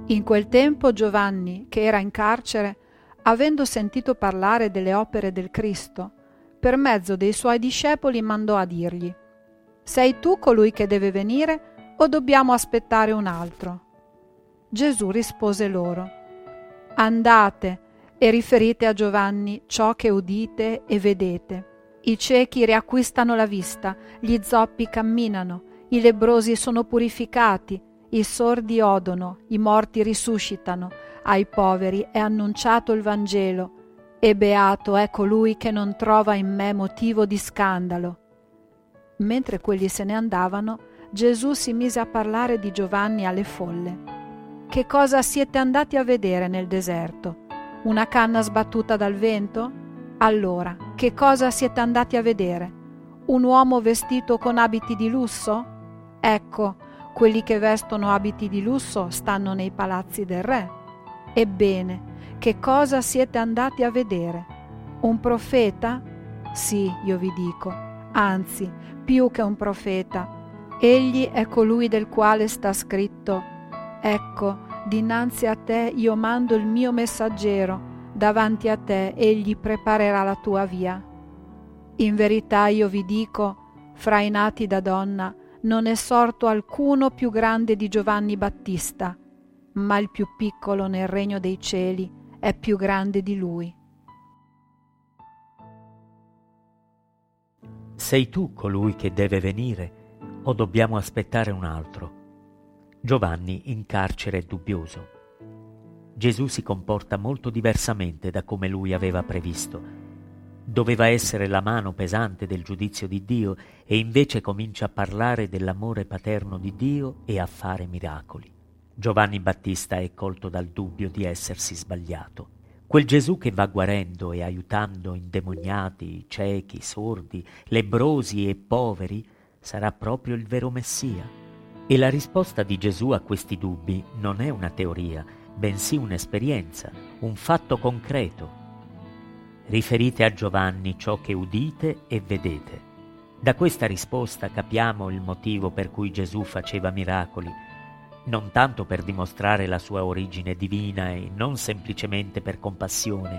In quel tempo Giovanni, che era in carcere, avendo sentito parlare delle opere del Cristo, per mezzo dei suoi discepoli mandò a dirgli: «Sei tu colui che deve venire o dobbiamo aspettare un altro?» Gesù rispose loro: «Andate e riferite a Giovanni ciò che udite e vedete. I ciechi riacquistano la vista, gli zoppi camminano, i lebbrosi sono purificati, i sordi odono, i morti risuscitano, ai poveri è annunciato il Vangelo, e beato è colui che non trova in me motivo di scandalo». Mentre quelli se ne andavano, Gesù si mise a parlare di Giovanni alle folle. «Che cosa siete andati a vedere nel deserto? Una canna sbattuta dal vento? Allora, che cosa siete andati a vedere? Un uomo vestito con abiti di lusso? Ecco, quelli che vestono abiti di lusso stanno nei palazzi del re. Ebbene, che cosa siete andati a vedere? Un profeta? Sì, io vi dico, anzi, più che un profeta. Egli è colui del quale sta scritto: ecco, dinanzi a te io mando il mio messaggero, davanti a te egli preparerà la tua via. In verità io vi dico, fra i nati da donna non è sorto alcuno più grande di Giovanni Battista, ma il più piccolo nel regno dei cieli è più grande di lui. Sei tu colui che deve venire o dobbiamo aspettare un altro? Giovanni in carcere è dubbioso. Gesù si comporta molto diversamente da come lui aveva previsto. Doveva essere la mano pesante del giudizio di Dio e invece comincia a parlare dell'amore paterno di Dio e a fare miracoli. Giovanni Battista è colto dal dubbio di essersi sbagliato. Quel Gesù che va guarendo e aiutando indemoniati, ciechi, sordi, lebbrosi e poveri sarà proprio il vero Messia. E la risposta di Gesù a questi dubbi non è una teoria, bensì un'esperienza, un fatto concreto. Riferite a Giovanni ciò che udite e vedete. Da questa risposta capiamo il motivo per cui Gesù faceva miracoli, non tanto per dimostrare la sua origine divina e non semplicemente per compassione,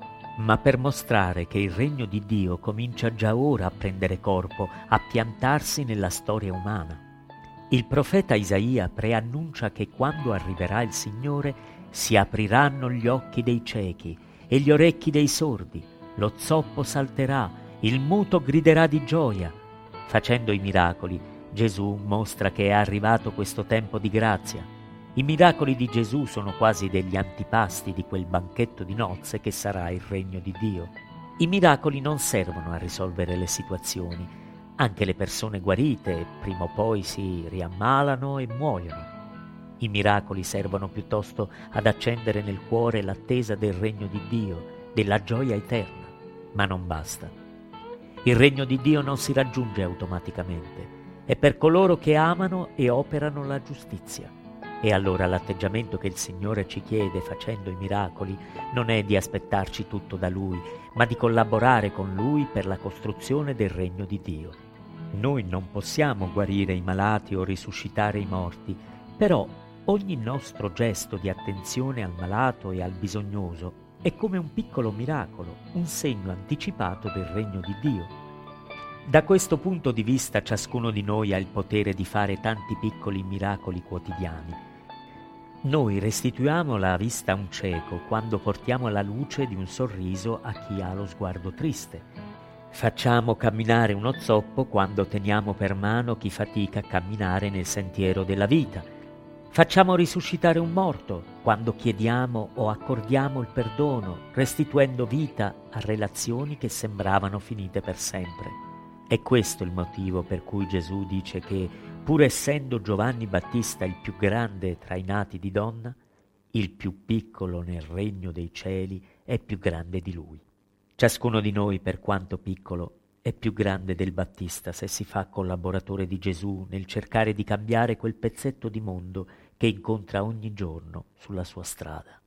ma per mostrare che il regno di Dio comincia già ora a prendere corpo, a piantarsi nella storia umana. Il profeta Isaia preannuncia che quando arriverà il Signore si apriranno gli occhi dei ciechi e gli orecchi dei sordi, lo zoppo salterà, il muto griderà di gioia. Facendo i miracoli, Gesù mostra che è arrivato questo tempo di grazia. I miracoli di Gesù sono quasi degli antipasti di quel banchetto di nozze che sarà il regno di Dio. I miracoli non servono a risolvere le situazioni. Anche le persone guarite prima o poi si riammalano e muoiono. I miracoli servono piuttosto ad accendere nel cuore l'attesa del regno di Dio, della gioia eterna, ma non basta. Il regno di Dio non si raggiunge automaticamente, è per coloro che amano e operano la giustizia. E allora l'atteggiamento che il Signore ci chiede facendo i miracoli non è di aspettarci tutto da Lui, ma di collaborare con Lui per la costruzione del regno di Dio. Noi non possiamo guarire i malati o risuscitare i morti, però ogni nostro gesto di attenzione al malato e al bisognoso è come un piccolo miracolo, un segno anticipato del regno di Dio. Da questo punto di vista ciascuno di noi ha il potere di fare tanti piccoli miracoli quotidiani. Noi restituiamo la vista a un cieco quando portiamo la luce di un sorriso a chi ha lo sguardo triste. Facciamo camminare uno zoppo quando teniamo per mano chi fatica a camminare nel sentiero della vita. Facciamo risuscitare un morto quando chiediamo o accordiamo il perdono, restituendo vita a relazioni che sembravano finite per sempre. È questo il motivo per cui Gesù dice che, pur essendo Giovanni Battista il più grande tra i nati di donna, il più piccolo nel regno dei cieli è più grande di lui. Ciascuno di noi, per quanto piccolo, è più grande del Battista se si fa collaboratore di Gesù nel cercare di cambiare quel pezzetto di mondo che incontra ogni giorno sulla sua strada.